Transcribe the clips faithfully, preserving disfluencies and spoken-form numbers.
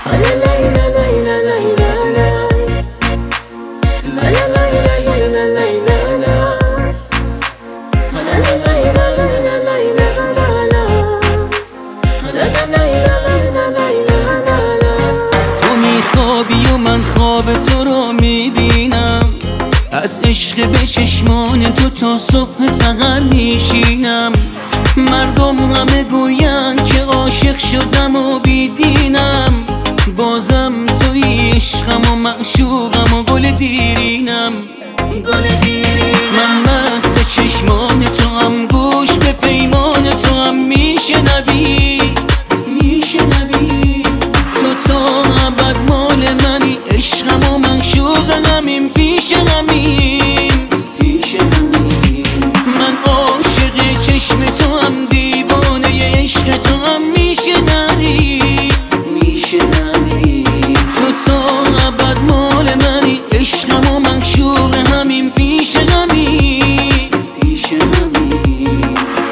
تو میخوابی و من خواب تو رو میبینم، از عشق به چشمان تو تا صبح سحر میشینم. مردم همه گوین که عاشق شدم و بیدینم، بازم توی عشقم و معشوقم و گل دیرینم. گل دیرینم من مست چشمان تو هم، گوش به پیمان تو هم میشنوی میشنوی تو تا ابد مال منی، عشقم و معشوق همین پیش همین پیش همین. من عاشق چشم تو هم، دیوانه عشق تو هم میشنوی میشنوی تو تا ابد مال منی، عشقم و معشوق همین پیش همین پیش همین.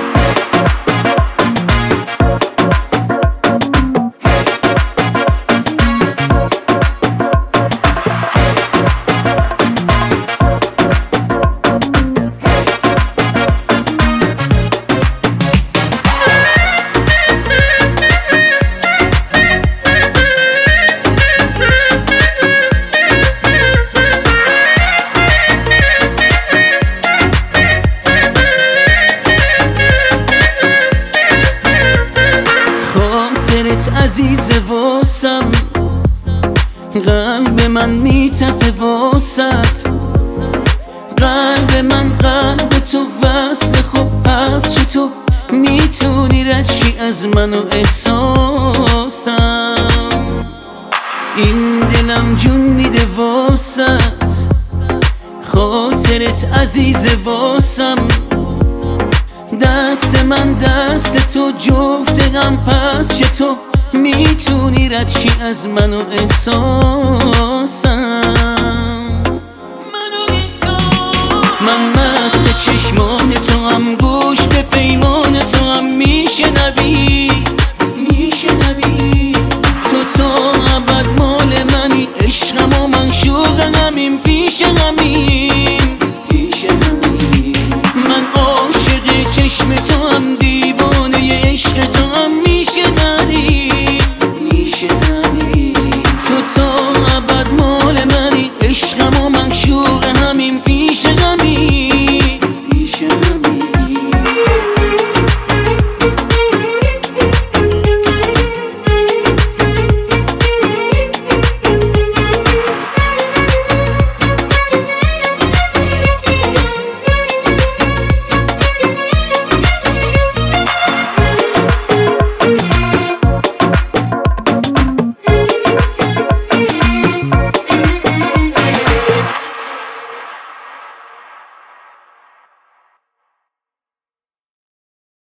عزیز واسم، قلب من میتپه واسط، قلب من قلب تو وصل. خب پس چطور میتونی رد شی از من و احساسم؟ این دلم جون میده واسط، خاطرت عزیز واسم. دست من دست تو جفت هم، پس چطور میتونی رد شی از من و احساسم؟ من مست چشمان تو هم، گوش به پیمان تو هم میشنوی